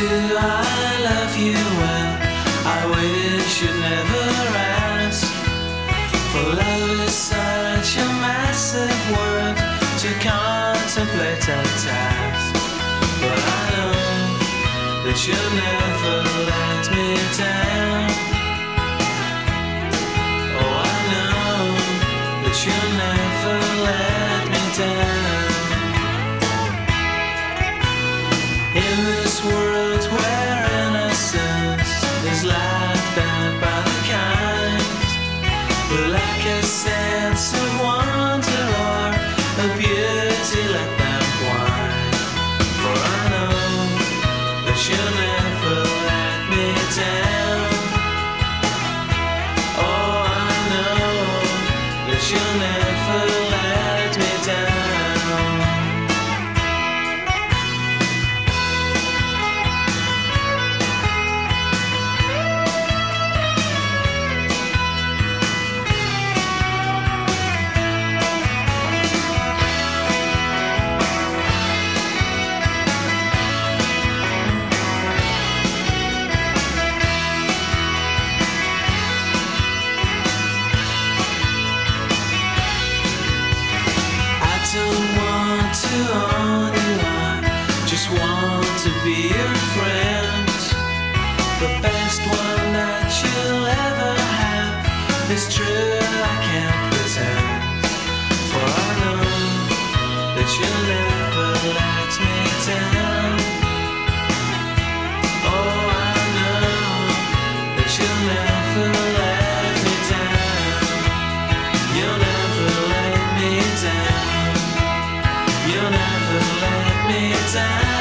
do I love you well? I wish you'd never ask. For love is such a massive word to contemplate and task. But I know that you'll never let me down. Oh, I know that you'll never let me down. In this world where innocence is laughed at by the kind, but lack a sense of wonder or a beauty let them whine. For I know that you'll never let me down. Oh, I know that you'll never let me down. Just want to be your friend. The best one that you'll ever have is true, I can't pretend. For I know that you'll never let me down. Oh, I know that you'll never let me down. You'll never let me down. You'll never let me down.